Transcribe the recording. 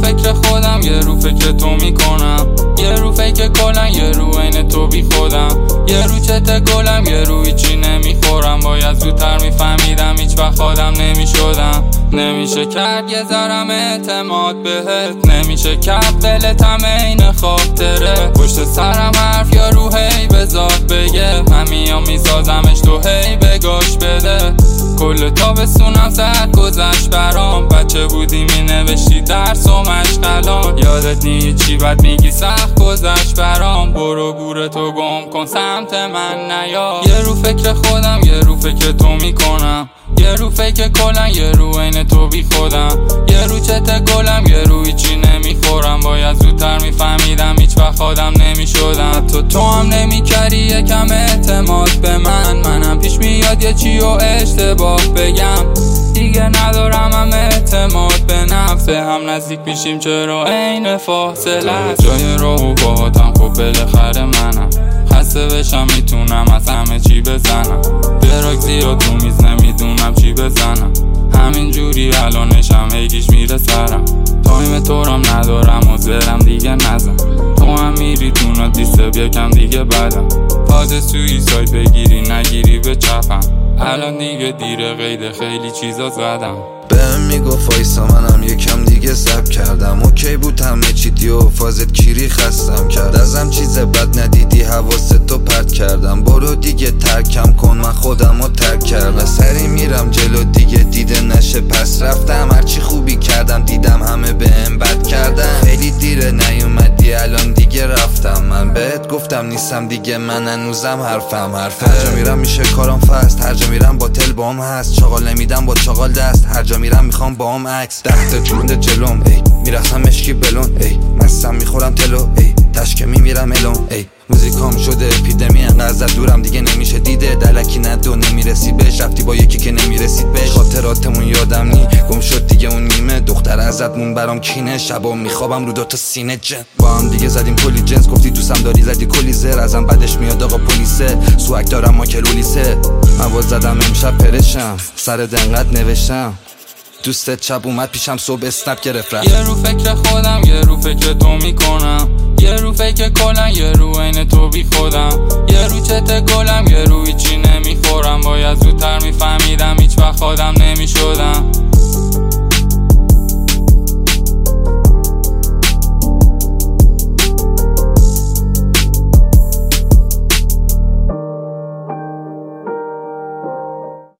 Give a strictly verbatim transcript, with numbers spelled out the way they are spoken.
فکر خودم، یه رو فکر تو میکنم، یه رو فکر کلن، یه رو عین تو بی خودم، یه رو چته گلم، یه رو هیچی نمیخورم. باید زودتر میفهمیدم هیچ وقت آدم نمیشدم. نمیشه کرد یه ذرم اعتماد بهت، نمیشه کرد دلتم این خاطره. پشت سرم حرف یا رو هی بذات بگه، من میام میسازمش تو هی بگاش بده. کل تابستونم زد گذشت برام، بچه بودی می نوشتی درس و مشغلان. یادت نی چی بد میگی سخت گذشت برام، برو گور تو گم کن سمت من نیا. یه رو فکر خودم، یه رو فکر تو میکنم، یه رو فکر کلن، یه رو عین تو بی خودم، یه رو چته گلم، یه رو هیچی نمیخورم. باید زودتر میفهمیدم هیچ وقت آدم نمیشدم. تو تو هم نمیکردی یکم اعتماد به من، منم پیش میاد یه چی و اشتباه بگم. دیگه ندارم هم اعتماد به نفس، هم نزدیک میشیم چرا عین فاصله است. جای راه و باهاتم خب بالاخره منم، خسته بشم میتونم از همه چی بزنم. براک زیاد تو میز نمیدونم چی بزنم، همین جوری الانشم هیگیش میره سرم. تایم تو رام ندارم و زرم دیگه نزن، تو هم میری تو نادیسته بیکم دیگه بدم. فاز سویساید بگیری نگیری به چپم، الان دیگه دیره قید خیلی چیزا زدم. بهم میگفت وایسا منم یکم دیگه سب کردم، اوکی بود همه چی دیو فازت کیری خستم کرد. ازم چیز بد ندیدی حواستو پرت کردم، برو دیگه ترکم کن من خودمو ترک کردم. سری میرم جلو دیگه دیده نشه پس رفتم، هرچی خوبی کردم دیدم همه بهم بد کردم. خیلی دیره نیومدی الان دیگه رفتم، من بهت گفتم نیستم دیگه من هنوزم حرفم حرفه. هر جا میرم میشه کارم فست، هر جا میرم با تل بام هست، چاقال نمیدم با چاقال دست، هر جا میرم میخوام با هم عکس. ده تا جونده جلوم ای میرفتم مشکی بلون ای، مستم میخورم تلو ای تشکه میمیرم الون ای. موزیکام شده اپیدمی انقدر زد دورم دیگه نمیشه دیده، دلکی ندو نمیرسی بهش، رفتی با یکی که نمیرسید بهش. خاطراتمون یادم نی گم شد دیگه اون نیمه، دختر ازتمون برام کینه، شبا میخوابم رو دوتا سینه جن. با هم دیگه زدیم کلی جنس، گفتی دوستم داری زدی کلی زر، ازم بعدش میاد آقا پلیسه، سوک دارم ما کلولیسه. من زدم امشب پرشم سر دنقت نوشتم، دوستت شب اومد پیشم صبح اسنپ گرفت رفت. یه رو فکر خودم، یه رو فکر تو میکنم، یه رو فکر کلن، یه رو عین تو بی خودم، یه رو چته گلم، یه رو هیچی نمیخورم. باید زودتر میفهمیدم هیچ وقت آدم نمیشدم.